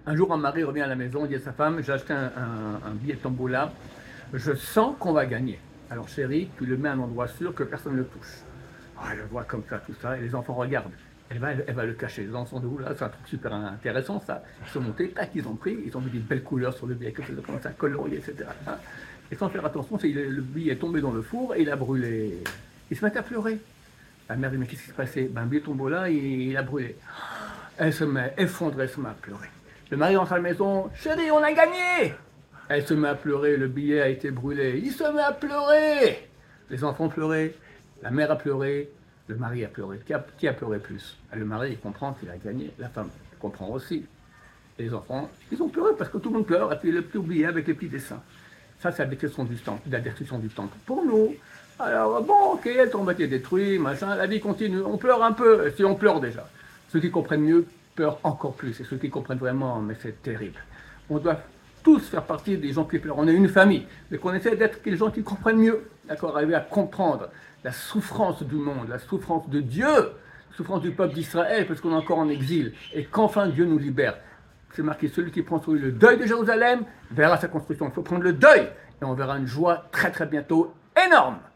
Un jour, un mari revient à la maison, il dit à sa femme, j'ai acheté un billet de tombola, je sens qu'on va gagner. Alors chérie, tu le mets à un endroit sûr que personne ne le touche. Ah, elle le voit comme ça, tout ça, et les enfants regardent. Elle va le cacher. Les enfants de vous, là, c'est un truc super intéressant, ça. Ils sont montés, tac, ils ont pris, ils ont mis des belles couleurs sur le billet, que ça commence à colorier, etc. Et sans faire attention, le billet est tombé dans le four et il a brûlé. Ils se mettent à pleurer. La mère dit, mais qu'est-ce qui s'est passé? Ben, un billet tombola, il a brûlé. Elle se met effondrée, elle se met à pleurer. Le mari rentre à la maison, chérie, on a gagné! Elle se met à pleurer, le billet a été brûlé. Il se met à pleurer! Les enfants pleuraient, la mère a pleuré, le mari a pleuré. Qui a pleuré plus? Le mari, il comprend qu'il a gagné. La femme comprend aussi. Et les enfants, ils ont pleuré parce que tout le monde pleure. Et puis le petit oublié avec les petits dessins. Ça, c'est la destruction du temple. Pour nous, alors bon, ok, le temple a été détruit, machin, la vie continue. On pleure un peu, si on pleure déjà. Ceux qui comprennent mieux pleurent encore plus. Et ceux qui comprennent vraiment, mais c'est terrible. On doit tous faire partie des gens qui pleurent. On est une famille, mais qu'on essaie d'être les gens qui comprennent mieux, d'accord, arriver à comprendre la souffrance du monde, la souffrance de Dieu, la souffrance du peuple d'Israël, parce qu'on est encore en exil, et qu'enfin Dieu nous libère. C'est marqué, celui qui prend sur lui le deuil de Jérusalem verra sa construction. Il faut prendre le deuil, et on verra une joie très très bientôt énorme.